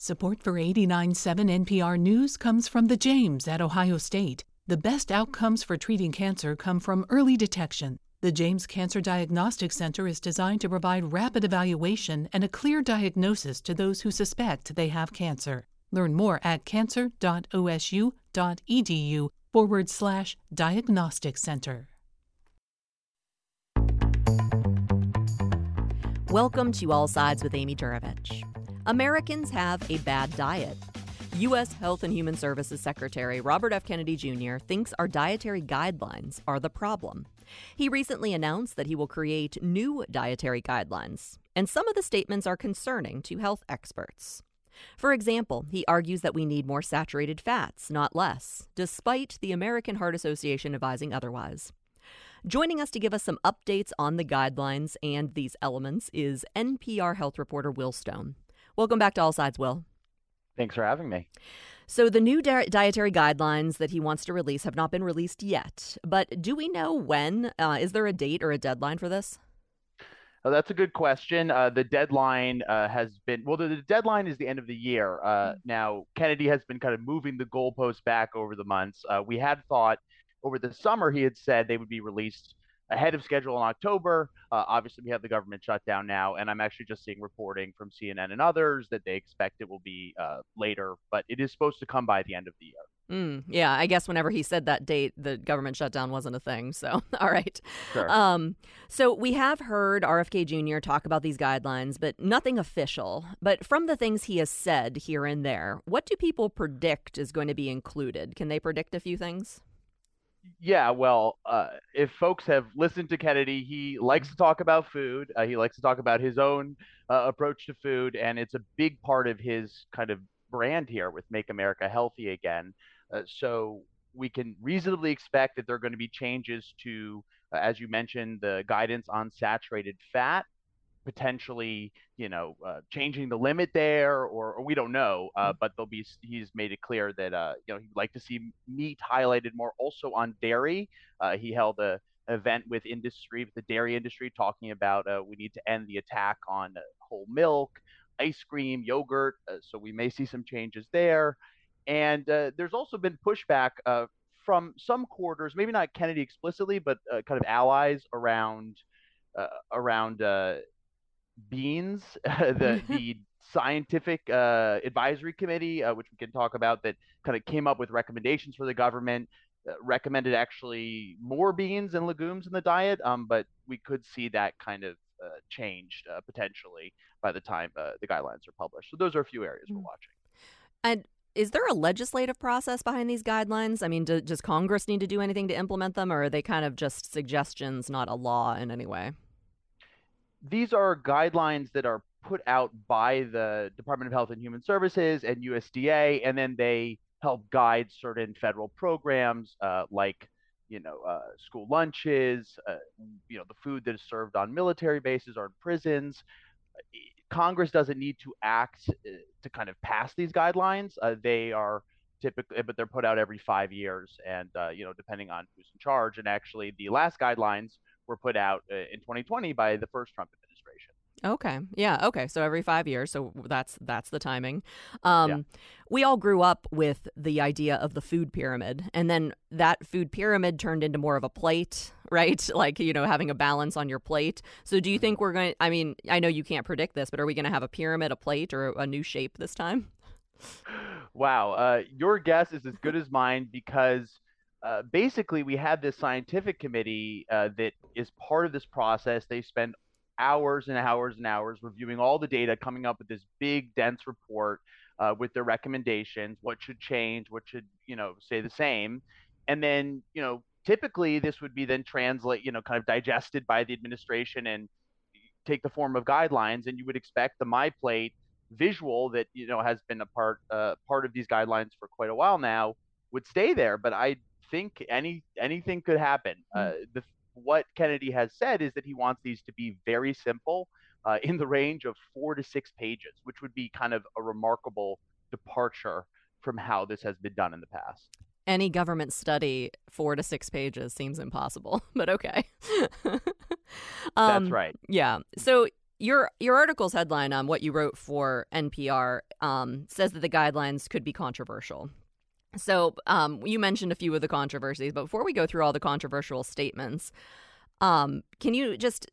Support for 89.7 NPR News comes from the James at Ohio State. The best outcomes for treating cancer come from early detection. The James Cancer Diagnostic Center is designed to provide rapid evaluation and a clear diagnosis to those who suspect they have cancer. Learn more at cancer.osu.edu/diagnostic center. Welcome to All Sides with Amy Juravich. Americans have a bad diet. U.S. Health and Human Services Secretary Robert F. Kennedy Jr. thinks our dietary guidelines are the problem. He recently announced that he will create new dietary guidelines, and some of the statements are concerning to health experts. For example, he argues that we need more saturated fats, not less, despite the American Heart Association advising otherwise. Joining us to give us some updates on the guidelines and these elements is NPR health reporter Will Stone. Welcome back to All Sides, Will. Thanks for having me. So the new dietary guidelines that he wants to release have not been released yet. But do we know when? Is there a date or a deadline for this? Oh, that's a good question. The deadline has been, the deadline is the end of the year. Now, Kennedy has been kind of moving the goalposts back over the months. We had thought over the summer, he had said they would be released ahead of schedule in October. Obviously, we have the government shutdown now, and I'm actually just seeing reporting from CNN and others that they expect it will be later, but it is supposed to come by the end of the year. Yeah, I guess whenever he said that date, the government shutdown wasn't a thing. So, all right. Sure. So we have heard RFK Jr. talk about these guidelines, but nothing official. But from the things he has said here and there, what do people predict is going to be included? Can they predict a few things? Yeah, well, if folks have listened to Kennedy, he likes to talk about food. He likes to talk about his own approach to food, and it's a big part of his kind of brand here with Make America Healthy Again. So we can reasonably expect that there are going to be changes to, as you mentioned, the guidance on saturated fat, potentially, changing the limit there, or we don't know, but he's made it clear that, he'd like to see meat highlighted more also on dairy. He held an event with the dairy industry, talking about we need to end the attack on whole milk, ice cream, yogurt. So we may see some changes there. And there's also been pushback from some quarters, maybe not Kennedy explicitly, but kind of allies around beans, the scientific advisory committee, which we can talk about, that kind of came up with recommendations for the government, recommended actually more beans and legumes in the diet, but we could see that kind of changed potentially by the time the guidelines are published. So those are a few areas we're watching. And is there a legislative process behind these guidelines? I mean, does Congress need to do anything to implement them, or are they kind of just suggestions, not a law in any way? These are guidelines that are put out by the Department of Health and Human Services and USDA, and then they help guide certain federal programs like, school lunches, the food that is served on military bases or in prisons. Congress doesn't need to act to kind of pass these guidelines. They are typically, but they're put out every 5 years, and depending on who's in charge. And actually, the last guidelines were put out in 2020 by the first Trump administration. Okay. Yeah. Okay. So every 5 years. So that's the timing. Yeah. We all grew up with the idea of the food pyramid, and then that food pyramid turned into more of a plate, right? Like, having a balance on your plate. So do you think we're going to, I mean, I know you can't predict this, but are we going to have a pyramid, a plate, or a new shape this time? Wow. Your guess is as good as mine, because basically, we had this scientific committee that is part of this process. They spend hours and hours and hours reviewing all the data, coming up with this big, dense report with their recommendations, what should change, what should, stay the same. And then, typically this would be then kind of digested by the administration and take the form of guidelines. And you would expect the MyPlate visual that, has been a part of these guidelines for quite a while now would stay there. But I think anything could happen. What Kennedy has said is that he wants these to be very simple, in the range of 4 to 6 pages, which would be kind of a remarkable departure from how this has been done in the past. Any government study, 4 to 6 pages seems impossible, but okay. That's right. Yeah. So, your article's headline on what you wrote for NPR says that the guidelines could be controversial. So you mentioned a few of the controversies, but before we go through all the controversial statements, can you just,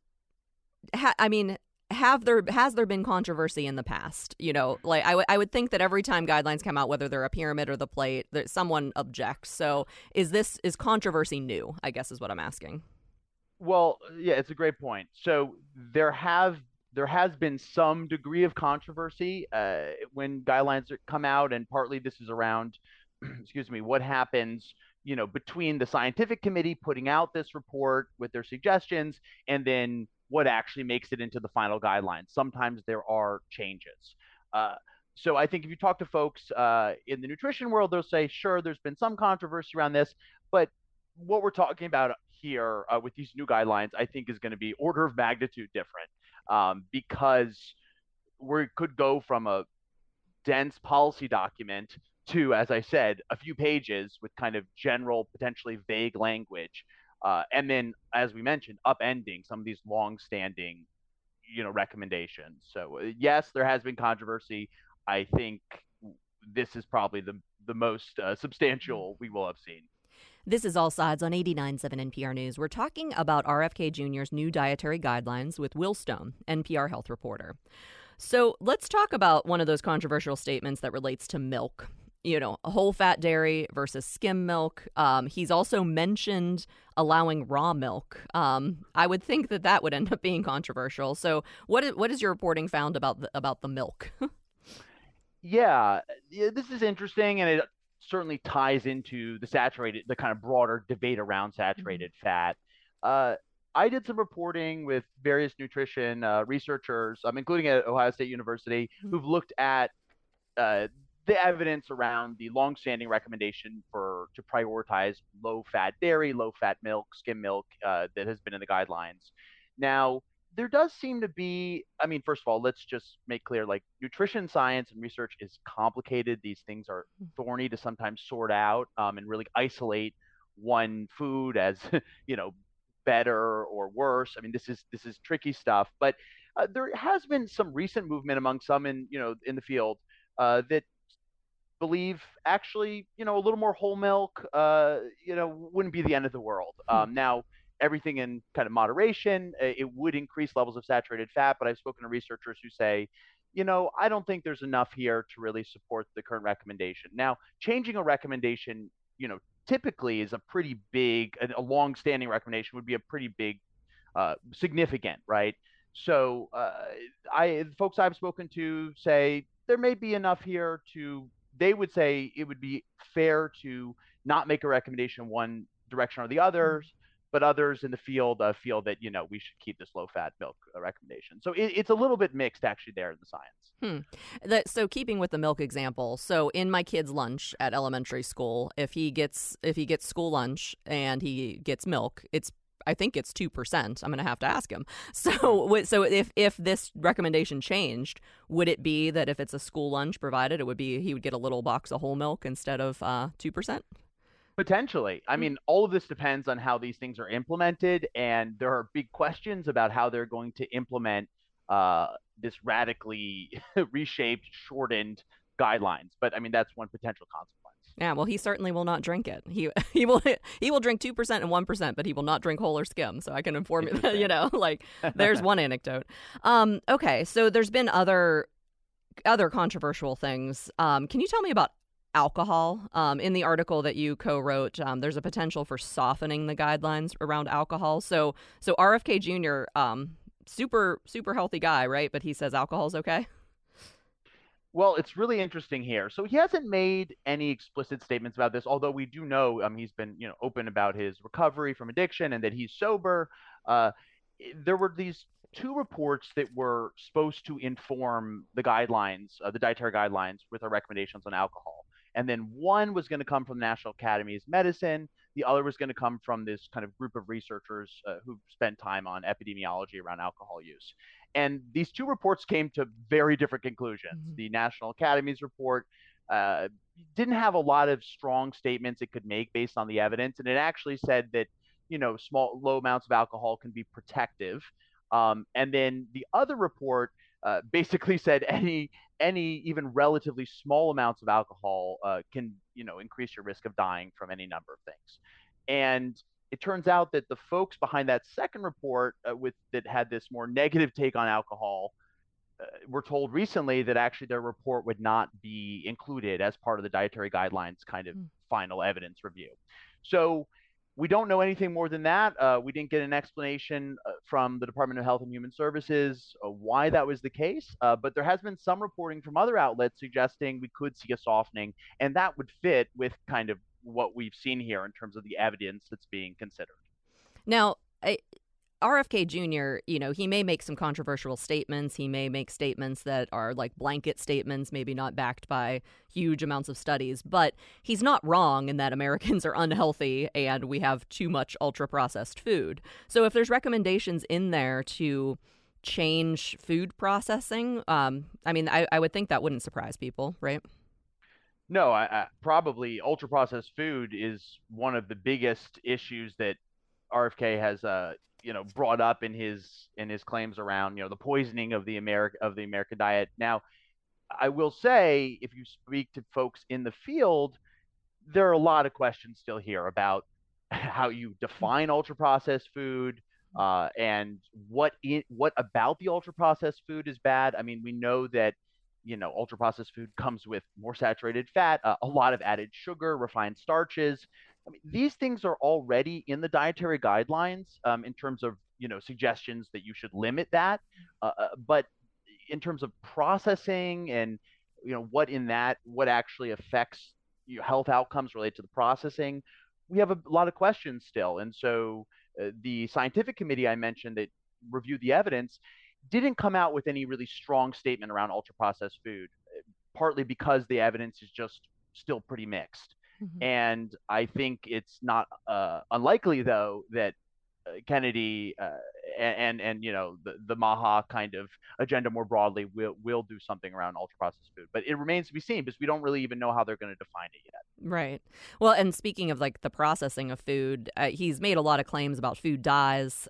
has there been controversy in the past? Like I would think that every time guidelines come out, whether they're a pyramid or the plate, that someone objects. So is controversy new, I guess is what I'm asking. Well, yeah, it's a great point. So there has been some degree of controversy when guidelines come out, and partly this is around, excuse me, what happens, between the scientific committee putting out this report with their suggestions and then what actually makes it into the final guidelines. Sometimes there are changes. So I think if you talk to folks in the nutrition world, they'll say, sure, there's been some controversy around this, but what we're talking about here with these new guidelines, I think, is going to be order of magnitude different, because we could go from a dense policy document to, as I said, a few pages with kind of general, potentially vague language, and then, as we mentioned, upending some of these long-standing, recommendations. So yes, there has been controversy. I think this is probably the most substantial we will have seen. This is All Sides on 89.7 NPR News. We're talking about RFK Jr.'s new dietary guidelines with Will Stone, NPR health reporter. So let's talk about one of those controversial statements that relates to milk. A whole fat dairy versus skim milk. He's also mentioned allowing raw milk. I would think that would end up being controversial. So what is your reporting found about the milk? Yeah, this is interesting, and it certainly ties into the kind of broader debate around saturated fat. I did some reporting with various nutrition researchers, including at Ohio State University, who've looked at the evidence around the longstanding recommendation to prioritize low-fat dairy, low-fat milk, skim milk that has been in the guidelines. Now, there does seem to be, first of all, let's just make clear, like, nutrition science and research is complicated. These things are thorny to sometimes sort out and really isolate one food as, better or worse. This is tricky stuff, but there has been some recent movement among some in the field that believe actually, a little more whole milk, wouldn't be the end of the world. Now, everything in kind of moderation, it would increase levels of saturated fat, but I've spoken to researchers who say, I don't think there's enough here to really support the current recommendation. Now, changing a recommendation, typically is a pretty big, a long-standing recommendation would be a pretty big, significant, right? So folks I've spoken to say there may be enough here they would say it would be fair to not make a recommendation one direction or the other, but others in the field feel that, we should keep this low-fat milk recommendation. So it's a little bit mixed actually there in the science. So keeping with the milk example, so in my kid's lunch at elementary school, if he gets school lunch and he gets milk, I think it's 2%. I'm going to have to ask him. So if this recommendation changed, would it be that if it's a school lunch provided, he would get a little box of whole milk instead of 2%? Potentially. All of this depends on how these things are implemented, and there are big questions about how they're going to implement this radically reshaped, shortened guidelines. But that's one potential consequence. Yeah, well, he certainly will not drink it. He will drink 2% and 1%, but he will not drink whole or skim. So I can inform you that, there's one anecdote. Okay, so there's been other controversial things. Can you tell me about alcohol? In the article that you co-wrote, there's a potential for softening the guidelines around alcohol. So RFK Jr., super, super healthy guy, right? But he says alcohol's okay? Well, it's really interesting here. So he hasn't made any explicit statements about this, although we do know he's been, open about his recovery from addiction and that he's sober. There were these two reports that were supposed to inform the guidelines, the dietary guidelines, with our recommendations on alcohol. And then one was going to come from the National Academies of Medicine. The other was going to come from this kind of group of researchers who've spent time on epidemiology around alcohol use. And these two reports came to very different conclusions. Mm-hmm. The National Academies report didn't have a lot of strong statements it could make based on the evidence. And it actually said that, low amounts of alcohol can be protective. And then the other report basically said any even relatively small amounts of alcohol can increase your risk of dying from any number of things. And it turns out that the folks behind that second report that had this more negative take on alcohol were told recently that actually their report would not be included as part of the dietary guidelines kind of final evidence review. So we don't know anything more than that. We didn't get an explanation from the Department of Health and Human Services why that was the case, but there has been some reporting from other outlets suggesting we could see a softening, and that would fit with kind of what we've seen here in terms of the evidence that's being considered. Now, RFK Jr., he may make some controversial statements. He may make statements that are like blanket statements, maybe not backed by huge amounts of studies, but he's not wrong in that Americans are unhealthy and we have too much ultra-processed food. So if there's recommendations in there to change food processing, I would think that wouldn't surprise people, right? No, I probably ultra-processed food is one of the biggest issues that RFK has brought up in his claims around the poisoning of the American diet. Now, I will say, if you speak to folks in the field, there are a lot of questions still here about how you define ultra processed food and what about the ultra processed food is bad. I mean, we know that ultra processed food comes with more saturated fat, a lot of added sugar, refined starches. I mean, these things are already in the dietary guidelines in terms of suggestions that you should limit that. But in terms of processing and what actually affects health outcomes related to the processing, we have a lot of questions still. And so the scientific committee I mentioned that reviewed the evidence didn't come out with any really strong statement around ultra processed food, partly because the evidence is just still pretty mixed. Mm-hmm. And I think it's not unlikely, though, that Kennedy and the MAHA kind of agenda more broadly will do something around ultra processed food. But it remains to be seen because we don't really even know how they're going to define it yet. Right. Well, and speaking of like the processing of food, he's made a lot of claims about food dyes.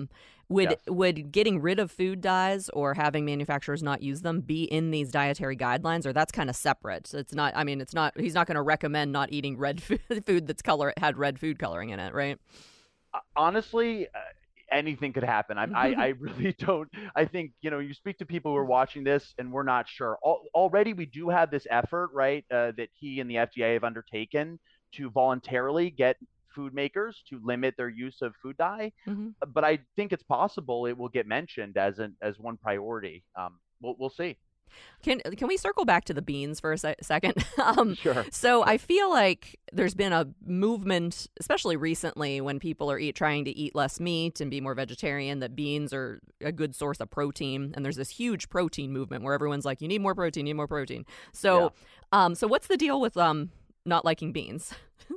Would getting rid of food dyes or having manufacturers not use them be in these dietary guidelines, or that's kind of separate? It's not. I mean, it's not. He's not going to recommend not eating red food that's had red food coloring in it, right? Honestly, anything could happen. I really don't. I think you speak to people who are watching this, and we're not sure. Already, we do have this effort, right, that he and the FDA have undertaken to voluntarily get food makers to limit their use of food dye. Mm-hmm. But I think it's possible it will get mentioned as one priority. We'll see. Can we circle back to the beans for a second? Sure. So I feel like there's been a movement, especially recently, when people are trying to eat less meat and be more vegetarian, that beans are a good source of protein. And there's this huge protein movement where everyone's like, you need more protein, you need more protein. So, yeah. So what's the deal with not liking beans?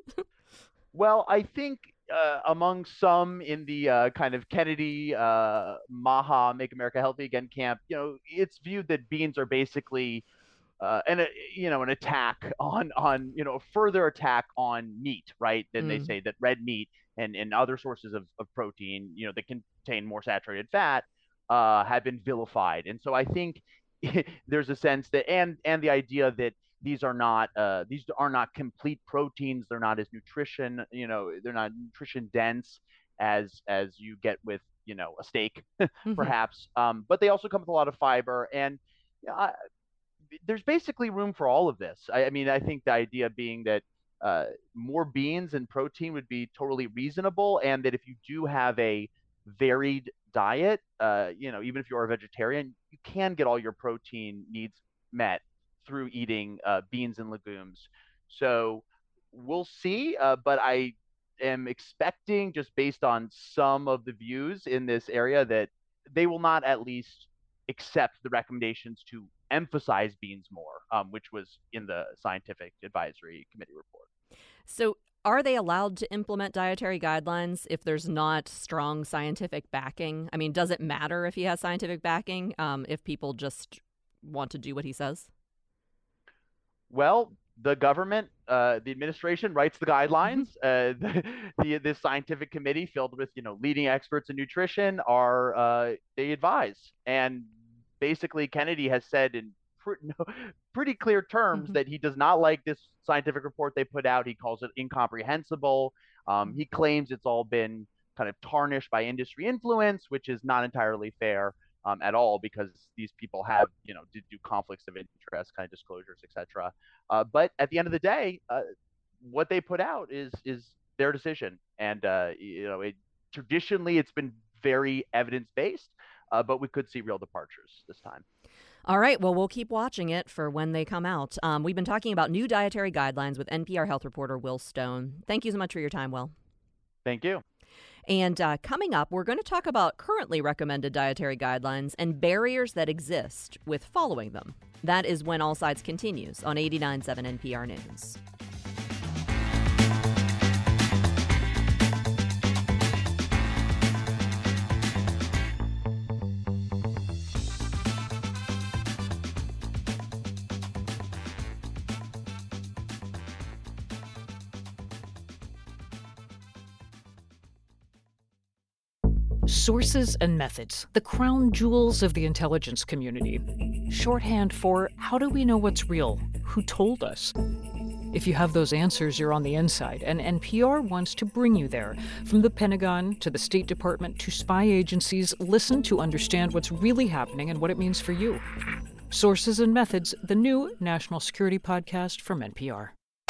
Well, I think among some in the kind of Kennedy, MAHA, Make America Healthy Again camp, it's viewed that beans are basically an attack on a further attack on meat, right? Then they say that red meat and other sources of protein, that contain more saturated fat, have been vilified. And so I think there's a sense that and the idea that these are not complete proteins. They're not as they're not nutrition dense as you get with a steak, perhaps. But they also come with a lot of fiber, and there's basically room for all of this. I mean, I think the idea being that more beans and protein would be totally reasonable, and that if you do have a varied diet, even if you're a vegetarian, you can get all your protein needs met through eating beans and legumes. So we'll see, but I am expecting, just based on some of the views in this area, that they will not at least accept the recommendations to emphasize beans more, which was in the scientific advisory committee report. So are they allowed to implement dietary guidelines if there's not strong scientific backing? I mean, does it matter if he has scientific backing, if people just want to do what he says? Well, the government, the administration writes the guidelines. This scientific committee filled with leading experts in nutrition they advise, and basically Kennedy has said in pretty clear terms that he does not like this scientific report they put out. He calls it incomprehensible. He claims it's all been kind of tarnished by industry influence, which is not entirely fair at all, because these people have, do conflicts of interest, kind of disclosures, etc. But at the end of the day, what they put out is their decision, and traditionally it's been very evidence based, but we could see real departures this time. All right. Well, we'll keep watching it for when they come out. We've been talking about new dietary guidelines with NPR health reporter Will Stone. Thank you so much for your time, Will. Thank you. And coming up, we're going to talk about currently recommended dietary guidelines and barriers that exist with following them. That is when All Sides continues on 89.7 NPR News. Sources and methods, the crown jewels of the intelligence community. Shorthand for how do we know what's real? Who told us? If you have those answers, you're on the inside, and NPR wants to bring you there. From the Pentagon to the State Department to spy agencies, listen to understand what's really happening and what it means for you. Sources and Methods, the new national security podcast from NPR.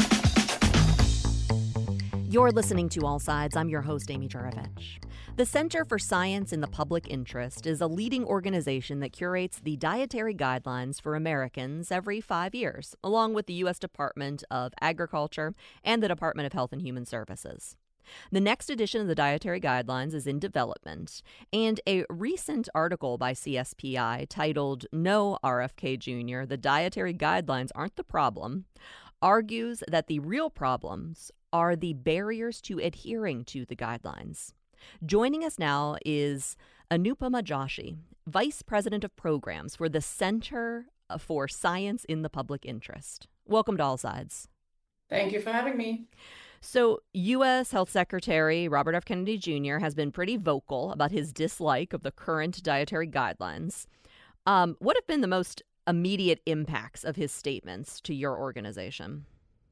You're listening to All Sides. I'm your host, Amy Juravich. The Center for Science in the Public Interest is a leading organization that curates the dietary guidelines for Americans every 5 years, along with the U.S. Department of Agriculture and the Department of Health and Human Services. The next edition of the dietary guidelines is in development, and a recent article by CSPI titled "No, RFK Jr., the dietary guidelines aren't the problem," argues that the real problems are the barriers to adhering to the guidelines. Joining us now is Anupama Joshi, Vice President of Programs for the Center for Science in the Public Interest. Welcome to All Sides. Thank you for having me. So, U.S. Health Secretary Robert F. Kennedy Jr. has been pretty vocal about his dislike of the current dietary guidelines. What have been the most immediate impacts of his statements to your organization?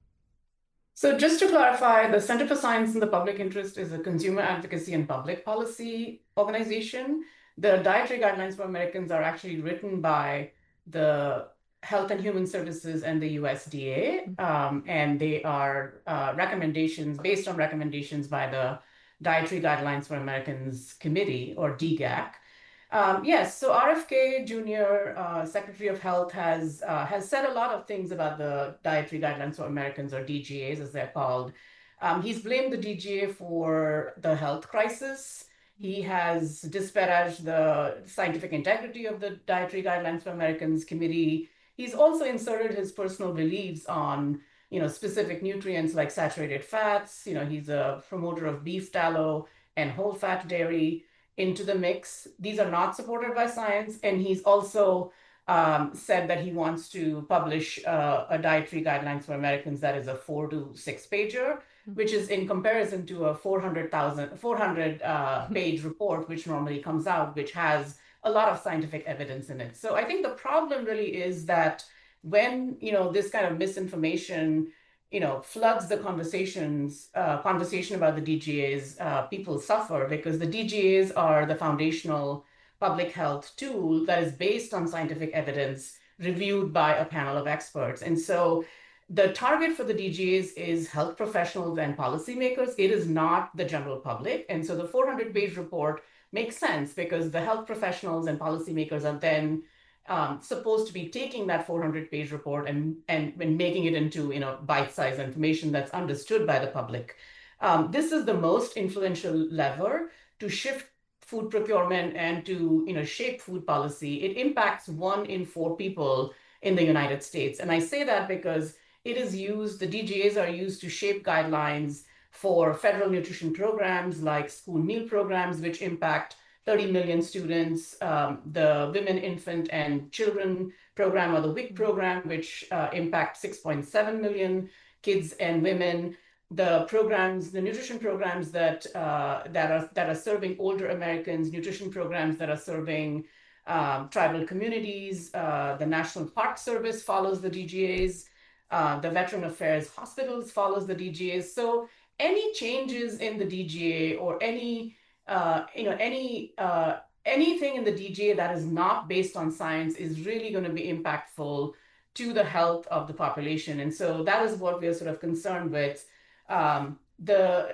So just to clarify, the Center for Science in the Public Interest is a consumer advocacy and public policy organization. The dietary guidelines for Americans are actually written by the Health and Human Services and the USDA, and they are recommendations based on recommendations by the Dietary Guidelines for Americans Committee, or DGAC. Yes, so RFK Jr., Secretary of Health, has said a lot of things about the Dietary Guidelines for Americans, or DGAs as they're called. He's blamed the DGA for the health crisis. He has disparaged the scientific integrity of the Dietary Guidelines for Americans Committee. He's also inserted his personal beliefs on, specific nutrients like saturated fats. He's a promoter of beef tallow and whole fat dairy into the mix. These are not supported by science. And he's also said that he wants to publish a dietary guidelines for Americans that is a 4 to 6 pager, which is in comparison to a 400 page report, which normally comes out, which has a lot of scientific evidence in it. So I think the problem really is that when, this kind of misinformation floods the conversation about the DGAs, people suffer, because the DGAs are the foundational public health tool that is based on scientific evidence reviewed by a panel of experts. And so the target for the DGAs is health professionals and policymakers. It is not the general public. And so the 400-page report makes sense, because the health professionals and policymakers are then supposed to be taking that 400-page report and making it into bite-sized information that's understood by the public. This is the most influential lever to shift food procurement and to shape food policy. It impacts 1 in 4 people in the United States, and I say that because it is used. The DGAs are used to shape guidelines for federal nutrition programs like school meal programs, which impact 30 million students, the Women, Infant, and Children program or the WIC program, which impacts 6.7 million kids and women. The programs, the nutrition programs that are serving older Americans, nutrition programs that are serving tribal communities. The National Park Service follows the DGAs. The Veteran Affairs Hospitals follows the DGAs. So any changes in the DGA or anything in the DGA that is not based on science is really going to be impactful to the health of the population. And so that is what we are sort of concerned with. The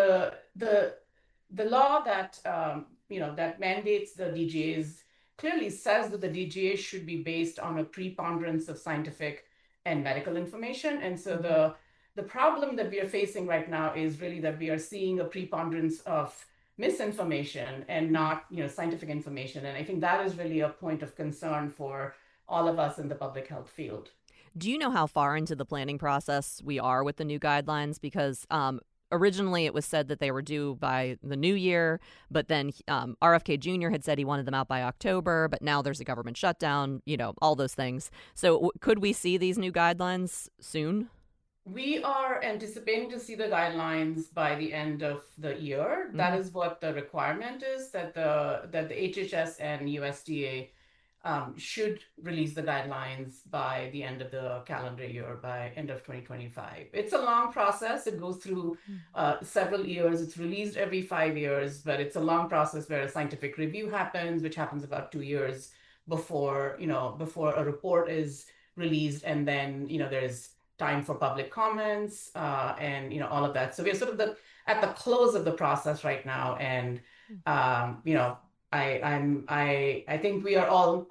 law that that mandates the DGAs clearly says that the DGA should be based on a preponderance of scientific and medical information. And so the problem that we are facing right now is really that we are seeing a preponderance of misinformation and not scientific information. And I think that is really a point of concern for all of us in the public health field. Do you know how far into the planning process we are with the new guidelines? Because originally it was said that they were due by the new year, but then RFK Jr. had said he wanted them out by October, but now there's a government shutdown, all those things. So could we see these new guidelines soon? We are anticipating to see the guidelines by the end of the year. Mm-hmm. That is what the requirement is, that the HHS and USDA should release the guidelines by the end of the calendar year, by end of 2025. It's a long process. It goes through several years. It's released every 5 years, but it's a long process where a scientific review happens, which happens about 2 years before a report is released, and then there's time for public comments and all of that. So we're sort of at the close of the process right now, and I think we are all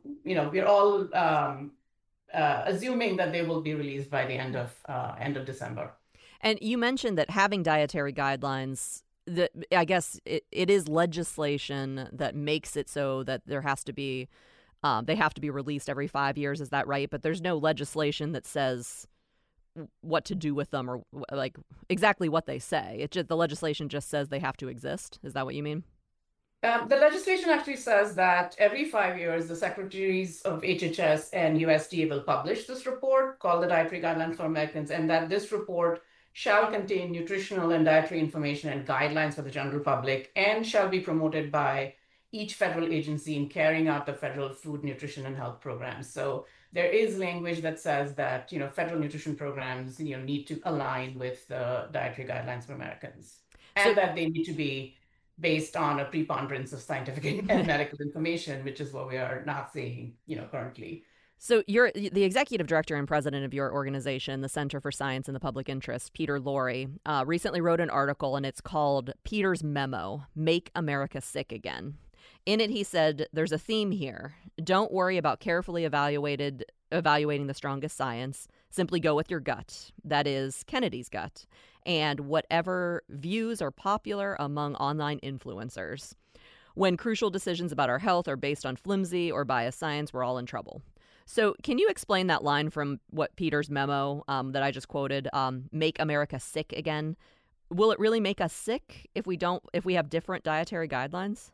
assuming that they will be released by the end of December. And you mentioned that having dietary guidelines, that I guess it is legislation that makes it so that there has to be they have to be released every 5 years. Is that right? But there's no legislation that says what to do with them or like exactly what they say. The legislation just says they have to exist. Is that what you mean? The legislation actually says that every 5 years, the secretaries of HHS and USDA will publish this report called the Dietary Guidelines for Americans, and that this report shall contain nutritional and dietary information and guidelines for the general public and shall be promoted by each federal agency in carrying out the federal food, nutrition, and health programs. So there is language that says that federal nutrition programs need to align with the Dietary Guidelines for Americans, and that they need to be based on a preponderance of scientific and medical information, which is what we are not seeing currently. So you're the executive director and president of your organization, the Center for Science and the Public Interest. Peter Lorre recently wrote an article, and it's called Peter's Memo, Make America Sick Again. In it, he said, there's a theme here. Don't worry about carefully evaluating the strongest science. Simply go with your gut. That is Kennedy's gut. And whatever views are popular among online influencers. When crucial decisions about our health are based on flimsy or biased science, we're all in trouble. So can you explain that line from what Peter's memo that I just quoted, make America sick again? Will it really make us sick if we have different dietary guidelines?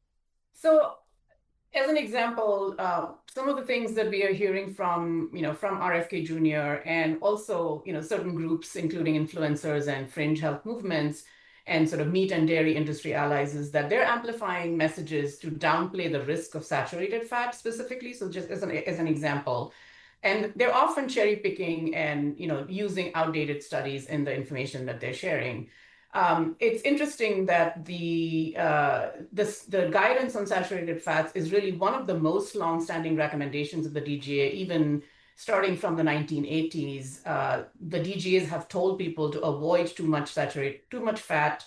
So as an example, some of the things that we are hearing from RFK Jr. and also, certain groups, including influencers and fringe health movements and sort of meat and dairy industry allies, is that they're amplifying messages to downplay the risk of saturated fat specifically. So just as an example, and they're often cherry picking and, using outdated studies in the information that they're sharing. It's interesting that the guidance on saturated fats is really one of the most longstanding recommendations of the DGA, even starting from the 1980s. The DGAs have told people to avoid too much saturated fat,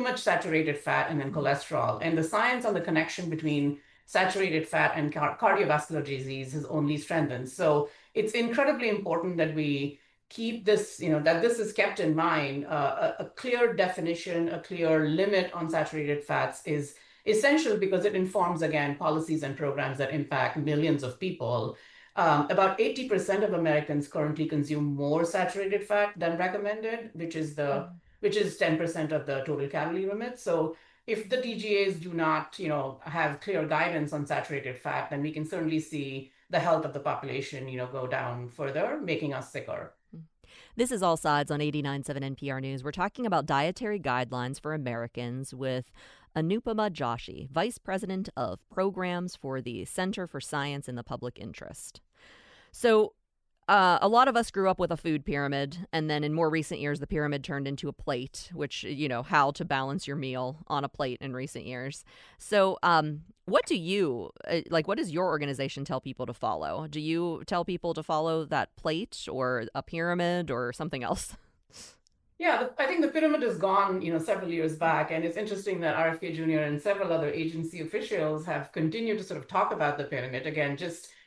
and then cholesterol. And the science on the connection between saturated fat and cardiovascular disease has only strengthened. So it's incredibly important that we keep this, that this is kept in mind. A clear definition, a clear limit on saturated fats is essential because it informs, again, policies and programs that impact millions of people. About 80% of Americans currently consume more saturated fat than recommended, which is 10% of the total calorie limit. So if the DGAs do not, have clear guidance on saturated fat, then we can certainly see the health of the population, go down further, making us sicker. This is All Sides on 89.7 NPR News. We're talking about dietary guidelines for Americans with Anupama Joshi, Vice President of Programs for the Center for Science in the Public Interest. So a lot of us grew up with a food pyramid, and then in more recent years, the pyramid turned into a plate, which, how to balance your meal on a plate in recent years. So what do you, what does your organization tell people to follow? Do you tell people to follow that plate or a pyramid or something else? Yeah, I think the pyramid is gone, several years back. And it's interesting that RFK Jr. and several other agency officials have continued to sort of talk about the pyramid. Again,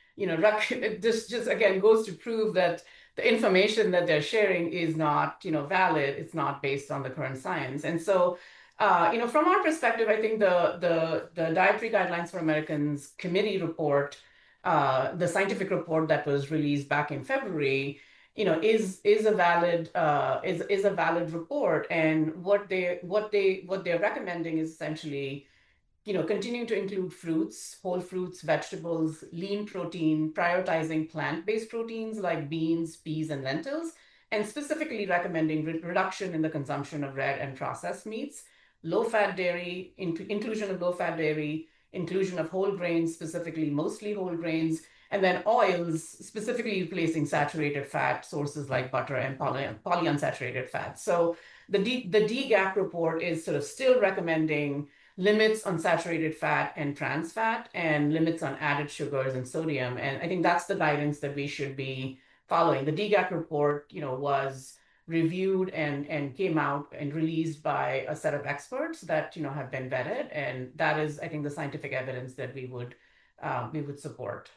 this just again goes to prove that the information that they're sharing is not, valid. It's not based on the current science. And so, from our perspective, I think the Dietary Guidelines for Americans committee report, the scientific report that was released back in February, is a valid report. And what they're recommending is essentially, continuing to include fruits, whole fruits, vegetables, lean protein, prioritizing plant-based proteins like beans, peas, and lentils, and specifically recommending reduction in the consumption of red and processed meats, low-fat dairy, inclusion of low-fat dairy, inclusion of whole grains, specifically mostly whole grains, and then oils, specifically replacing saturated fat sources like butter and polyunsaturated fat. So the DGAC report is sort of still recommending limits on saturated fat and trans fat and limits on added sugars and sodium. And I think that's the guidance that we should be following. The DGAC report, was reviewed and came out and released by a set of experts that, have been vetted. And that is, I think, the scientific evidence that we would support.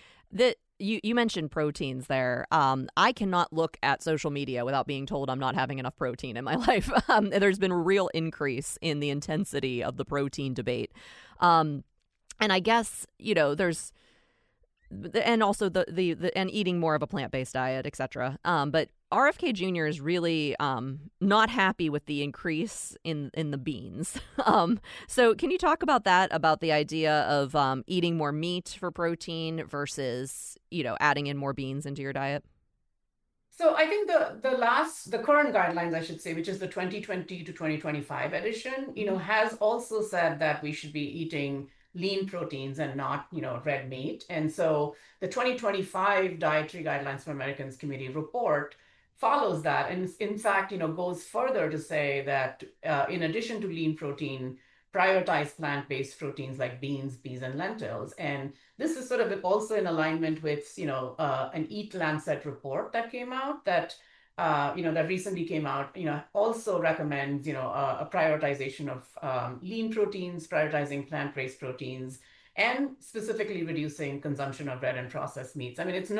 You mentioned proteins there. I cannot look at social media without being told I'm not having enough protein in my life. There's been a real increase in the intensity of the protein debate. And I guess, there's, and also the and eating more of a plant-based diet, et cetera. But RFK Jr. is really not happy with the increase in the beans. So can you talk about that, about the idea of eating more meat for protein versus, adding in more beans into your diet? So I think the current guidelines, I should say, which is the 2020 to 2025 edition, has also said that we should be eating lean proteins and not, red meat. And so the 2025 Dietary Guidelines for Americans Committee report follows that, and in fact, goes further to say that in addition to lean protein, prioritize plant-based proteins like beans, peas, and lentils. And this is sort of also in alignment with, an Eat Lancet report that came out that recently came out, also recommends, a prioritization of lean proteins, prioritizing plant-based proteins, and specifically reducing consumption of red and processed meats. I mean, it's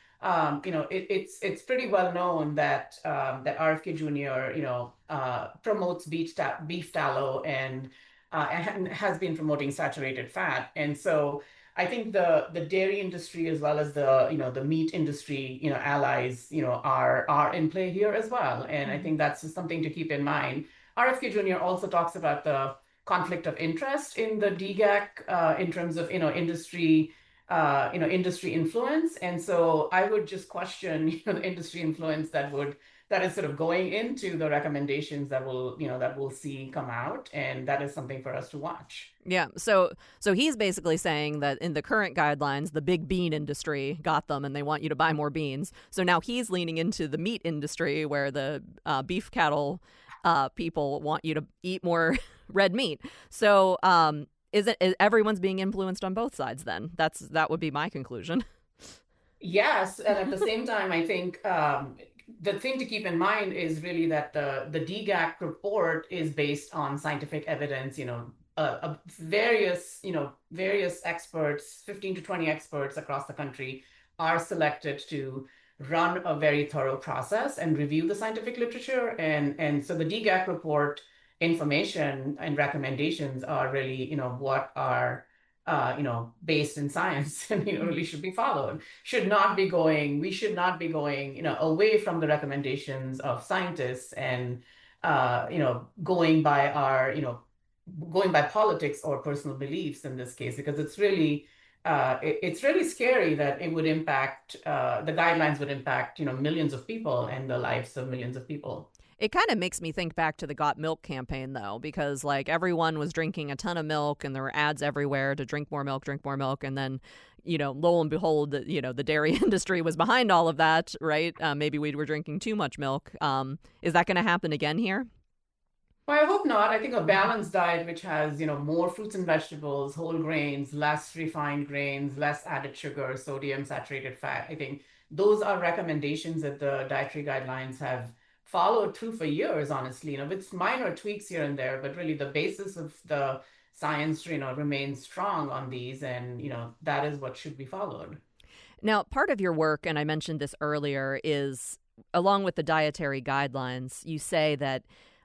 it's pretty well known that RFK Jr. Promotes beef tallow and has been promoting saturated fat, and so I think the dairy industry as well as the meat industry allies are in play here as well, and I think that's something to keep in mind. RFK Jr. also talks about the conflict of interest in the DGAC in terms of industry influence. And so I would just question, the industry influence that is sort of going into the recommendations that we'll see come out. And that is something for us to watch. Yeah. So he's basically saying that in the current guidelines, the big bean industry got them and they want you to buy more beans. So now he's leaning into the meat industry where the beef cattle people want you to eat more red meat. So, is everyone's being influenced on both sides then? That would be my conclusion. Yes. And at the same time, I think the thing to keep in mind is really that the DGAC report is based on scientific evidence, various experts, 15 to 20 experts across the country are selected to run a very thorough process and review the scientific literature. And so the DGAC report information and recommendations are really, what are, based in science and, really should be followed. We should not be going, away from the recommendations of scientists and, going by politics or personal beliefs in this case, because it's really it's really scary that it would impact, the guidelines would impact, millions of people and the lives of millions of people. It kind of makes me think back to the Got Milk campaign, though, because like everyone was drinking a ton of milk and there were ads everywhere to drink more milk, drink more milk. And then, lo and behold, the dairy industry was behind all of that, right? Maybe we were drinking too much milk. Is that going to happen again here? Well, I hope not. I think a balanced diet, which has, more fruits and vegetables, whole grains, less refined grains, less added sugar, sodium, saturated fat. I think those are recommendations that the dietary guidelines have followed through for years, honestly, with minor tweaks here and there, but really the basis of the science, remains strong on these, and, that is what should be followed. Now, part of your work, and I mentioned this earlier, is along with the dietary guidelines, you say that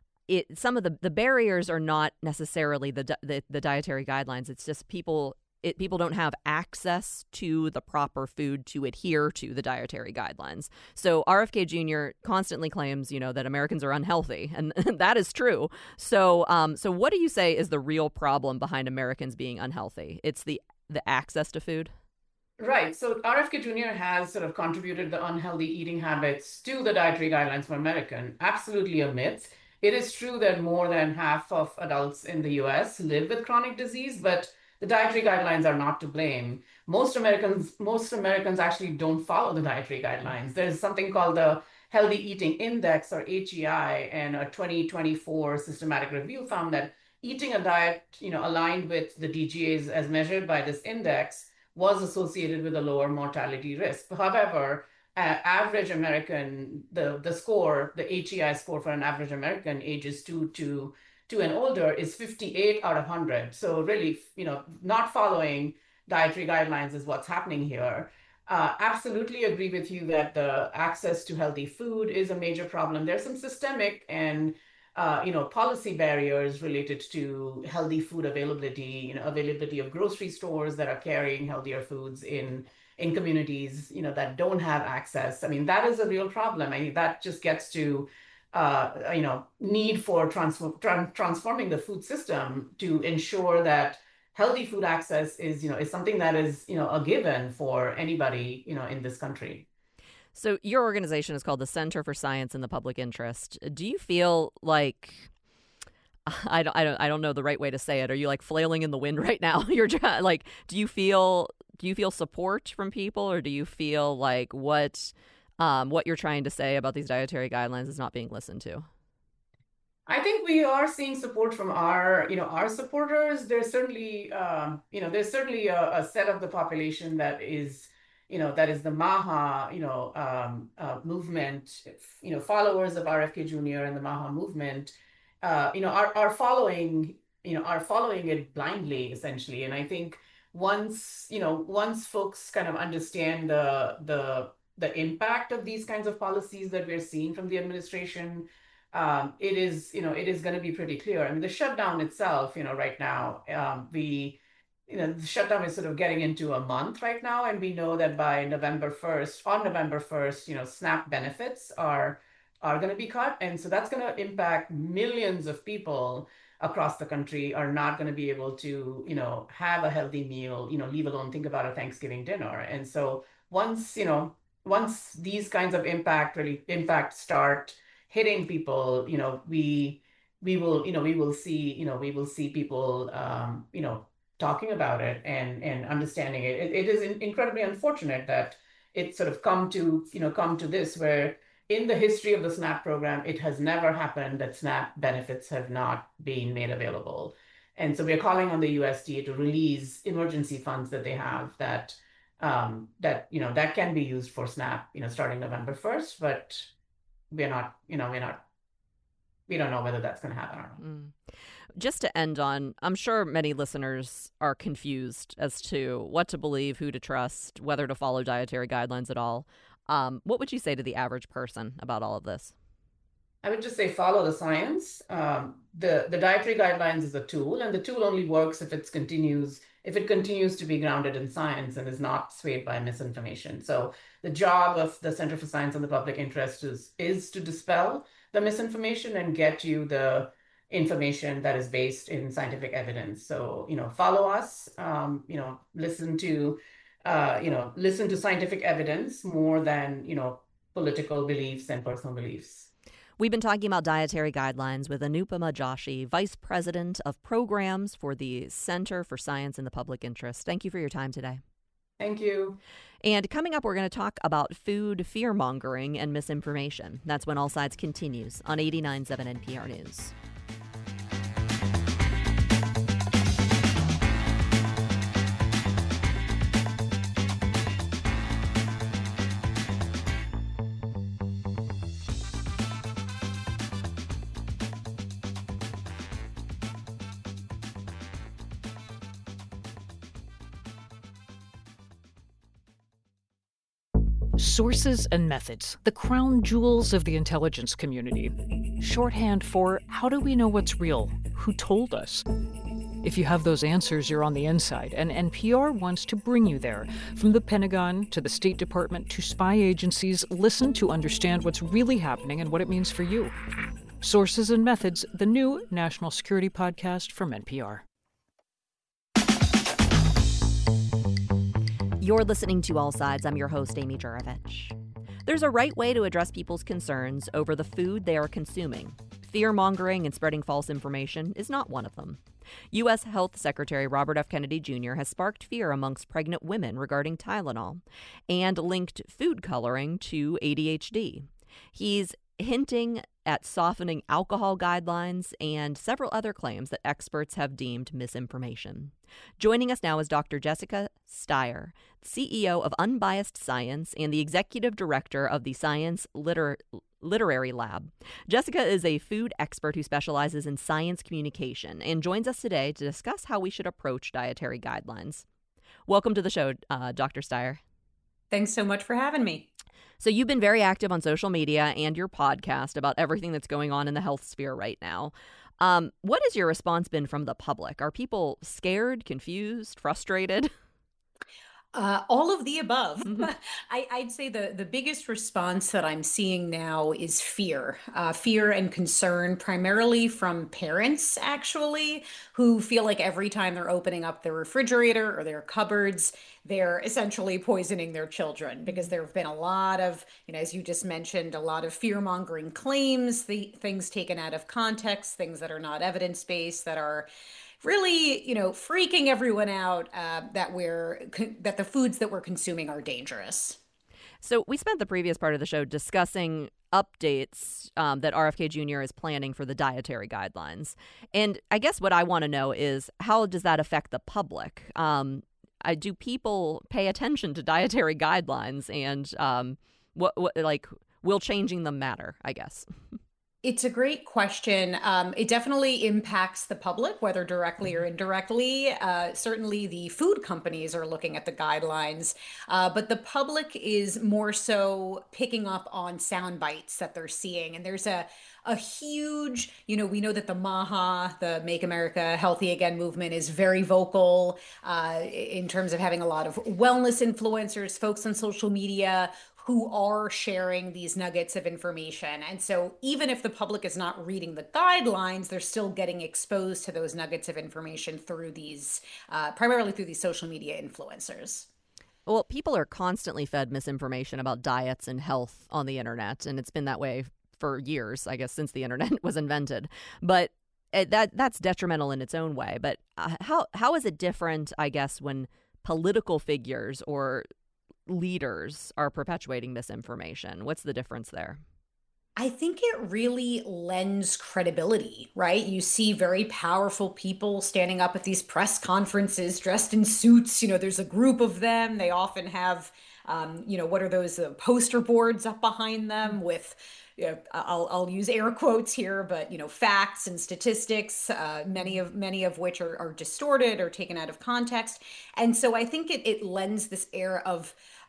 some of the barriers are not necessarily the dietary guidelines. It's just people don't have access to the proper food to adhere to the dietary guidelines. So RFK Jr. constantly claims, that Americans are unhealthy, and that is true. So what do you say is the real problem behind Americans being unhealthy? It's the access to food? Right. So RFK Jr. has sort of contributed the unhealthy eating habits to the dietary guidelines for American. Absolutely a myth. It is true that more than half of adults in the US live with chronic disease, but the dietary guidelines are not to blame. Most Americans actually don't follow the dietary guidelines. There's something called the Healthy Eating Index, or HEI, and a 2024 systematic review found that eating a diet, aligned with the DGAs as measured by this index was associated with a lower mortality risk. However, average American, the score, the HEI score for an average American ages 2 and older is 58 out of 100. So really, not following dietary guidelines is what's happening here. Absolutely agree with you that the access to healthy food is a major problem. There's some systemic and policy barriers related to healthy food availability, availability of grocery stores that are carrying healthier foods in communities, that don't have access. I mean, that is a real problem. I mean, that just gets to, need for transforming the food system to ensure that healthy food access is something that is, a given for anybody, in this country. So your organization is called the Center for Science in the Public Interest. Do you feel like, I don't know the right way to say it. Are you like flailing in the wind right now? You're like, do you feel support from people, or do you feel like what you're trying to say about these dietary guidelines is not being listened to? I think we are seeing support from our supporters. There's certainly, a set of the population that is, that is the MAHA, movement, followers of RFK Jr. and the MAHA movement, are following it blindly, essentially. And I think once folks kind of understand the impact of these kinds of policies that we're seeing from the administration, it is going to be pretty clear. I mean, the shutdown itself, right now, the shutdown is sort of getting into a month right now, and we know that by November 1st, SNAP benefits are going to be cut, and so that's going to impact millions of people across the country are not going to be able to, have a healthy meal, leave alone think about a Thanksgiving dinner. And so once these kinds of impacts start hitting people, we will see people, talking about it and understanding it. It is incredibly unfortunate that it sort of come to this, where in the history of the SNAP program, it has never happened that SNAP benefits have not been made available. And so we're calling on the USDA to release emergency funds that they have that can be used for SNAP, starting November 1st, but we don't know whether that's going to happen or not. Just to end on, I'm sure many listeners are confused as to what to believe, who to trust, whether to follow dietary guidelines at all. What would you say to the average person about all of this? I would just say follow the science. The dietary guidelines is a tool, and the tool only works if it continues to be grounded in science and is not swayed by misinformation. So the job of the Center for Science and the Public Interest is to dispel the misinformation and get you the information that is based in scientific evidence. So, follow us, listen to scientific evidence more than, political beliefs and personal beliefs. We've been talking about dietary guidelines with Anupama Joshi, Vice President of Programs for the Center for Science in the Public Interest. Thank you for your time today. Thank you. And coming up, we're going to talk about food fear-mongering and misinformation. That's when All Sides continues on 89.7 NPR News. Sources and methods, the crown jewels of the intelligence community. Shorthand for how do we know what's real? Who told us? If you have those answers, you're on the inside, and NPR wants to bring you there. From the Pentagon to the State Department to spy agencies, listen to understand what's really happening and what it means for you. Sources and Methods, the new national security podcast from NPR. You're listening to All Sides. I'm your host, Amy Juravich. There's a right way to address people's concerns over the food they are consuming. Fear-mongering and spreading false information is not one of them. U.S. Health Secretary Robert F. Kennedy Jr. has sparked fear amongst pregnant women regarding Tylenol and linked food coloring to ADHD. He's hinting at softening alcohol guidelines and several other claims that experts have deemed misinformation. Joining us now is Dr. Jessica Steyer, CEO of Unbiased Science and the Executive Director of the Science Literary Lab. Jessica is a food expert who specializes in science communication and joins us today to discuss how we should approach dietary guidelines. Welcome to the show, Dr. Steyer. Thanks so much for having me. So you've been very active on social media and your podcast about everything that's going on in the health sphere right now. What has your response been from the public? Are people scared, confused, frustrated? All of the above. I'd say the biggest response that I'm seeing now is fear and concern, primarily from parents, actually, who feel like every time they're opening up their refrigerator or their cupboards, they're essentially poisoning their children, because there have been a lot of, as you just mentioned, a lot of fear-mongering claims, things taken out of context, things that are not evidence-based, that are really, freaking everyone out that the foods that we're consuming are dangerous. So we spent the previous part of the show discussing updates that RFK Jr. is planning for the dietary guidelines. And I guess what I want to know is, how does that affect the public? Do people pay attention to dietary guidelines, and will changing them matter, I guess? It's a great question. It definitely impacts the public, whether directly or indirectly. Certainly the food companies are looking at the guidelines, but the public is more so picking up on sound bites that they're seeing. And there's a huge, we know that the MAHA, the Make America Healthy Again movement, is very vocal in terms of having a lot of wellness influencers, folks on social media who are sharing these nuggets of information. And so even if the public is not reading the guidelines, they're still getting exposed to those nuggets of information through these, primarily through these social media influencers. Well, people are constantly fed misinformation about diets and health on the internet, and it's been that way for years, I guess, since the internet was invented. But that's detrimental in its own way. But how is it different, I guess, when political figures or leaders are perpetuating misinformation? What's the difference there? I think it really lends credibility, right? You see very powerful people standing up at these press conferences dressed in suits. There's a group of them. They often have, what are those poster boards up behind them with, I'll use air quotes here, but facts and statistics, many of which are distorted or taken out of context. And so I think it lends this air of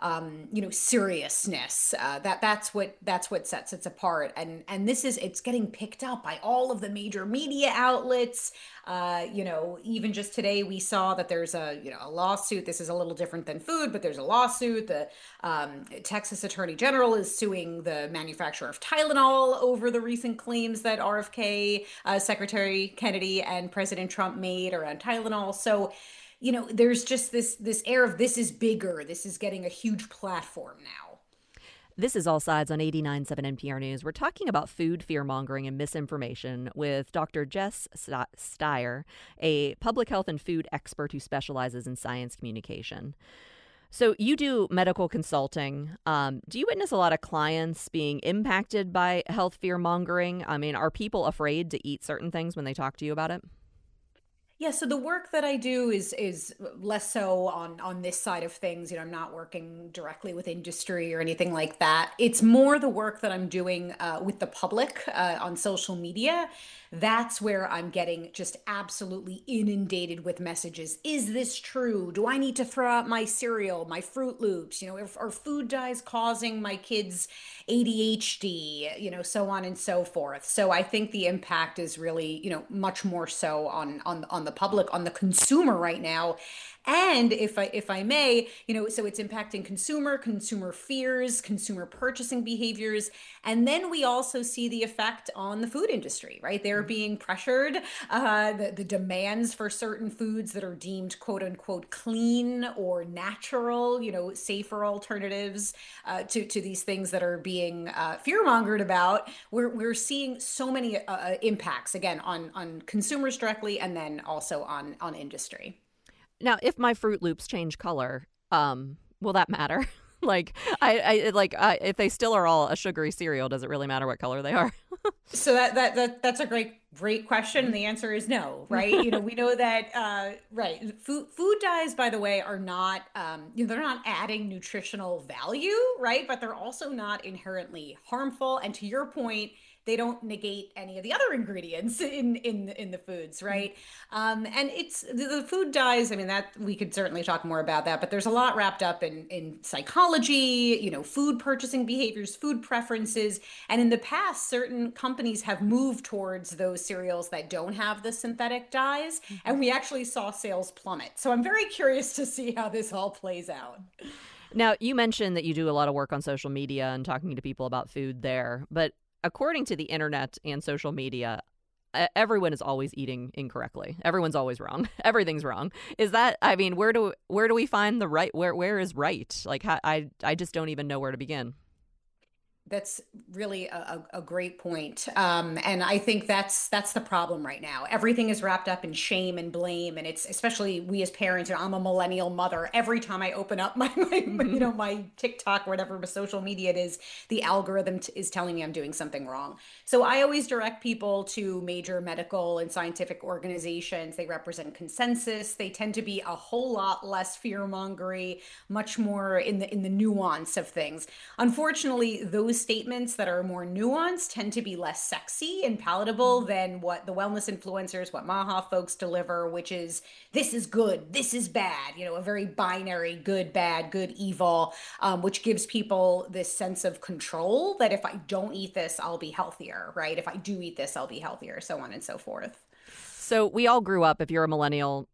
seriousness. That's what sets it apart. And it's getting picked up by all of the major media outlets. Even just today we saw that there's a lawsuit. This is a little different than food, but there's a lawsuit. The Texas Attorney General is suing the manufacturer of Tylenol over the recent claims that RFK, Secretary Kennedy, and President Trump made around Tylenol. So, there's just this air of this is bigger. This is getting a huge platform now. This is All Sides on 89.7 NPR News. We're talking about food fear-mongering and misinformation with Dr. Jess Steyer, a public health and food expert who specializes in science communication. So you do medical consulting. Do you witness a lot of clients being impacted by health fear-mongering? I mean, are people afraid to eat certain things when they talk to you about it? Yeah, so the work that I do is less so on this side of things. I'm not working directly with industry or anything like that. It's more the work that I'm doing with the public on social media. That's where I'm getting just absolutely inundated with messages. Is this true? Do I need to throw out my cereal, my Fruit Loops? Are food dyes causing my kids ADHD? So on and so forth. So I think the impact is really, much more so on the public, on the consumer right now. And if I may, so it's impacting consumer fears, consumer purchasing behaviors. And then we also see the effect on the food industry, right? They're being pressured. The demands for certain foods that are deemed quote unquote clean or natural, safer alternatives to these things that are being fear-mongered about. We're seeing so many impacts, again, on consumers directly and then also on industry. Now, if my Fruit Loops change color, will that matter? If they still are all a sugary cereal, does it really matter what color they are? So that's a great question. And the answer is no, right? We know that, right. Food dyes, by the way, are not, they're not adding nutritional value, right? But they're also not inherently harmful. And to your point, they don't negate any of the other ingredients in the foods, right? And it's the food dyes. I mean, that we could certainly talk more about that, but there's a lot wrapped up in psychology, food purchasing behaviors, food preferences. And in the past, certain companies have moved towards those cereals that don't have the synthetic dyes. And we actually saw sales plummet. So I'm very curious to see how this all plays out. Now, you mentioned that you do a lot of work on social media and talking to people about food there, but according to the internet and social media, everyone is always eating incorrectly. Everyone's always wrong. Everything's wrong. Is that, I mean, where do we find the right, where is right? Like, I just don't even know where to begin. That's really a great point. And I think that's the problem right now. Everything is wrapped up in shame and blame. And it's especially we as parents, I'm a millennial mother. Every time I open up my my TikTok or whatever social media it is, the algorithm is telling me I'm doing something wrong. So I always direct people to major medical and scientific organizations. They represent consensus. They tend to be a whole lot less fear-mongery, much more in the nuance of things. Unfortunately, those statements that are more nuanced tend to be less sexy and palatable than what the wellness influencers, what Maha folks deliver, which is this is good, this is bad, a very binary good, bad, good, evil, which gives people this sense of control that if I don't eat this, I'll be healthier, right? If I do eat this, I'll be healthier, so on and so forth. So we all grew up, if you're a millennial,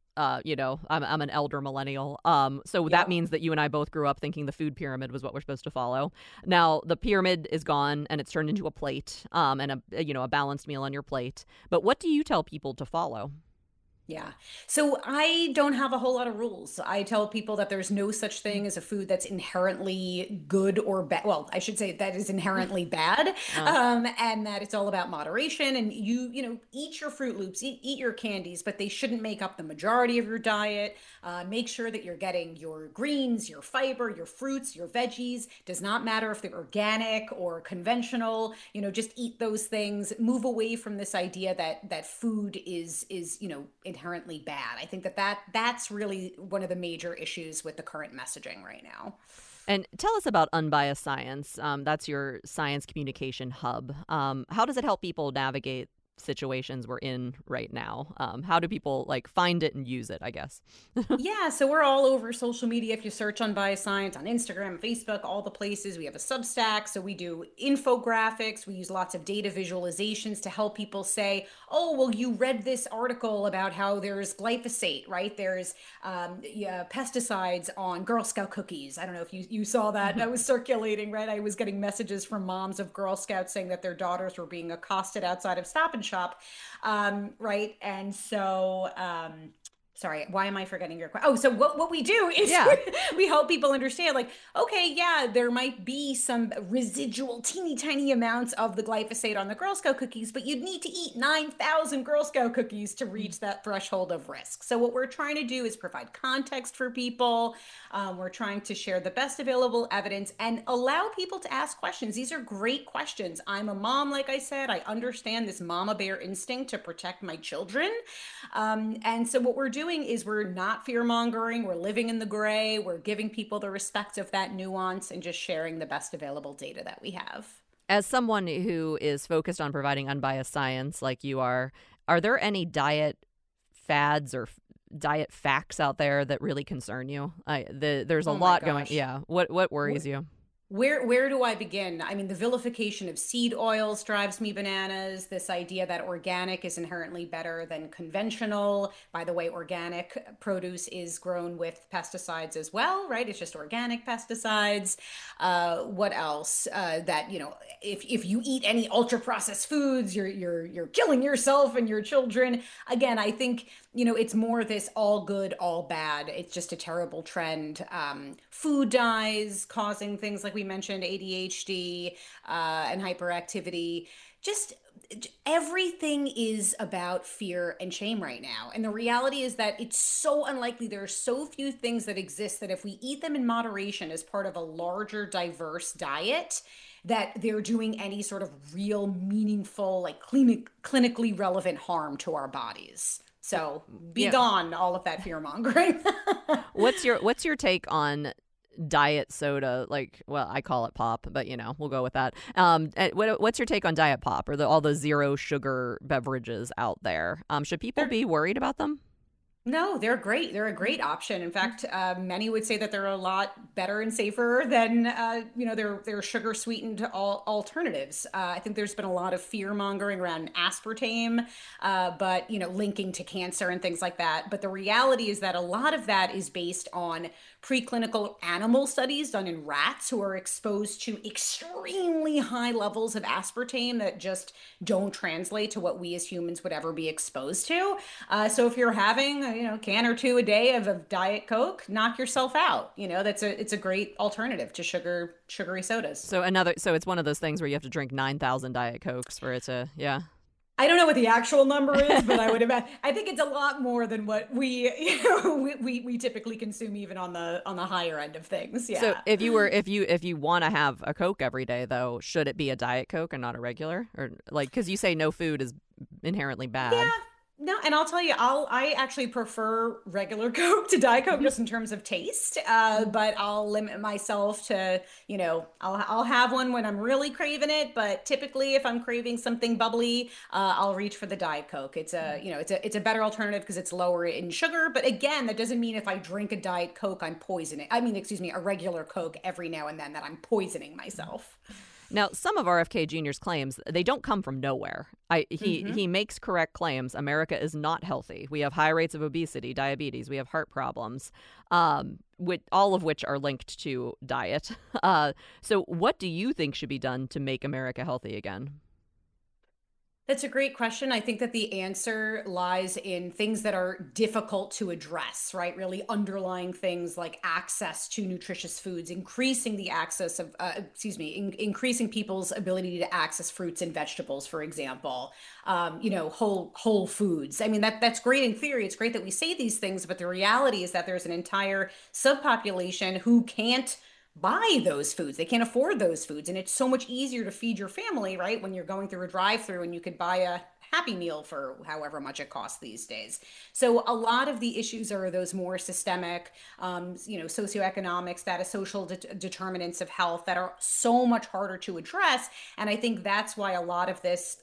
I'm an elder millennial. So that means that you and I both grew up thinking the food pyramid was what we're supposed to follow. Now the pyramid is gone and it's turned into a plate, and a balanced meal on your plate. But what do you tell people to follow? Yeah. So I don't have a whole lot of rules. I tell people that there's no such thing as a food that's inherently good or bad. Well, I should say that is inherently bad, and that it's all about moderation. And you eat your Fruit Loops, eat your candies, but they shouldn't make up the majority of your diet. Make sure that you're getting your greens, your fiber, your fruits, your veggies. Does not matter if they're organic or conventional. Just eat those things. Move away from this idea that food is inherently bad. I think that's really one of the major issues with the current messaging right now. And tell us about Unbiased Science. That's your science communication hub. How does it help people navigate situations we're in right now? How do people like find it and use it, I guess? Yeah, so we're all over social media. If you search Unbiased Science on Instagram, Facebook, all the places, we have a Substack. So we do infographics. We use lots of data visualizations to help people say, oh, well, you read this article about how there's glyphosate, right? There's pesticides on Girl Scout cookies. I don't know if you saw that. That was circulating, right? I was getting messages from moms of Girl Scouts saying that their daughters were being accosted outside of Stop and Shop, right? And so... sorry, why am I forgetting your question? Oh, so what we do is we help people understand, like, okay, yeah, there might be some residual teeny tiny amounts of the glyphosate on the Girl Scout cookies, but you'd need to eat 9,000 Girl Scout cookies to reach that threshold of risk. So what we're trying to do is provide context for people. We're trying to share the best available evidence and allow people to ask questions. These are great questions. I'm a mom, like I said. I understand this mama bear instinct to protect my children. And so what we're doing is we're not fear mongering. We're living in the gray. We're giving people the respect of that nuance and just sharing the best available data that we have. As someone who is focused on providing unbiased science like you are there any diet fads or diet facts out there that really concern you? There's a lot going. Yeah. What worries you? Where do I begin? I mean, the vilification of seed oils drives me bananas. This idea that organic is inherently better than conventional. By the way, organic produce is grown with pesticides as well, right? It's just organic pesticides. What else? That, you know, if you eat any ultra processed foods, you're killing yourself and your children. Again, I think, you know, it's more this all good, all bad. It's just a terrible trend. Food dyes causing things like we mentioned, ADHD and hyperactivity. Just everything is about fear and shame right now. And the reality is that it's so unlikely. There are so few things that exist that if we eat them in moderation as part of a larger, diverse diet, that they're doing any sort of real, meaningful, like clinically relevant harm to our bodies. So be gone, all of that fear mongering. What's your take on diet soda? Like, well, I call it pop, but you know, we'll go with that. What's your take on diet pop or all the zero sugar beverages out there? Should people be worried about them? No, they're great. They're a great option. In fact, many would say that they're a lot better and safer than, their sugar sweetened alternatives. I think there's been a lot of fear mongering around aspartame, but, linking to cancer and things like that. But the reality is that a lot of that is based on preclinical animal studies done in rats who are exposed to extremely high levels of aspartame that just don't translate to what we as humans would ever be exposed to. So if you're having a can or two a day of a Diet Coke, knock yourself out. It's a great alternative to sugary sodas. So it's one of those things where you have to drink 9,000 Diet Cokes for it to, yeah. I don't know what the actual number is, but I would imagine. I think it's a lot more than what we typically consume, even on the higher end of things. Yeah. So if you want to have a Coke every day, though, should it be a Diet Coke and not a regular, or because you say no food is inherently bad? Yeah. No, and I'll tell you, I actually prefer regular Coke to Diet Coke just in terms of taste. But I'll limit myself to, I'll have one when I'm really craving it. But typically, if I'm craving something bubbly, I'll reach for the Diet Coke. It's a better alternative because it's lower in sugar. But again, that doesn't mean if I drink a Diet Coke, I'm poisoning. A regular Coke every now and then that I'm poisoning myself. Now, some of RFK Jr.'s claims, they don't come from nowhere. He makes correct claims. America is not healthy. We have high rates of obesity, diabetes. We have heart problems, all of which are linked to diet. So what do you think should be done to make America healthy again? That's a great question. I think that the answer lies in things that are difficult to address, right? Really underlying things like access to nutritious foods, increasing the access of, increasing people's ability to access fruits and vegetables, for example, whole foods. I mean, that's great in theory. It's great that we say these things, but the reality is that there's an entire subpopulation who can't buy those foods. They can't afford those foods. And it's so much easier to feed your family, right? When you're going through a drive-through and you could buy a Happy Meal for however much it costs these days. So a lot of the issues are those more systemic, socioeconomic, status, social determinants of health that are so much harder to address. And I think that's why a lot of this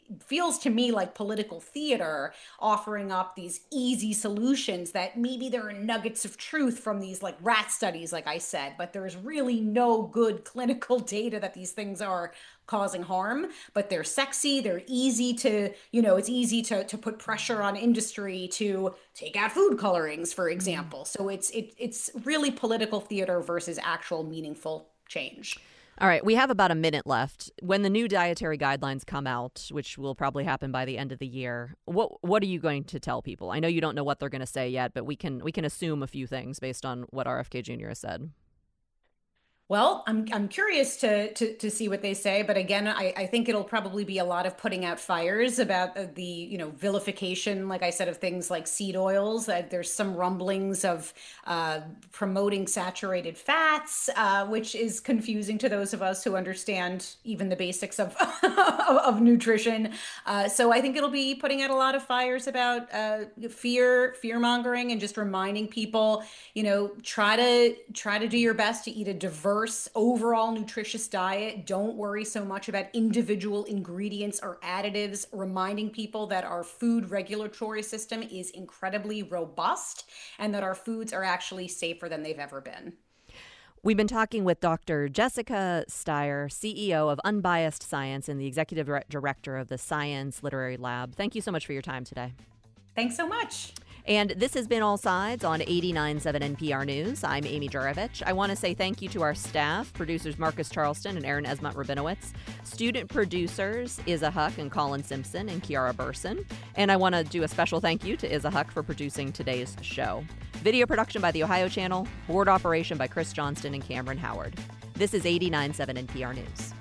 feels to me like political theater, offering up these easy solutions that maybe there are nuggets of truth from these like rat studies, like I said, but there's really no good clinical data that these things are causing harm, but they're sexy, they're easy to, it's easy to put pressure on industry to take out food colorings, for example. So it's really political theater versus actual meaningful change. All right, we have about a minute left. When the new dietary guidelines come out, which will probably happen by the end of the year, what are you going to tell people? I know you don't know what they're going to say yet, but we can assume a few things based on what RFK Jr. has said. Well, I'm curious to see what they say, but again, I think it'll probably be a lot of putting out fires about the vilification, like I said, of things like seed oils. There's some rumblings of promoting saturated fats, which is confusing to those of us who understand even the basics of of nutrition. So I think it'll be putting out a lot of fires about fear mongering, and just reminding people, try to do your best to eat a diverse overall nutritious diet. Don't worry so much about individual ingredients or additives, reminding people that our food regulatory system is incredibly robust and that our foods are actually safer than they've ever been. We've been talking with Dr. Jessica Steyer, CEO of Unbiased Science and the Executive Director of the Science Literary Lab. Thank you so much for your time today. Thanks so much. And this has been All Sides on 89.7 NPR News. I'm Amy Juravich. I want to say thank you to our staff, producers Marcus Charleston and Aaron Esmont-Rabinowitz, student producers Izza Huck and Colin Simpson and Kiara Burson. And I want to do a special thank you to Izza Huck for producing today's show. Video production by the Ohio Channel, board operation by Chris Johnston and Cameron Howard. This is 89.7 NPR News.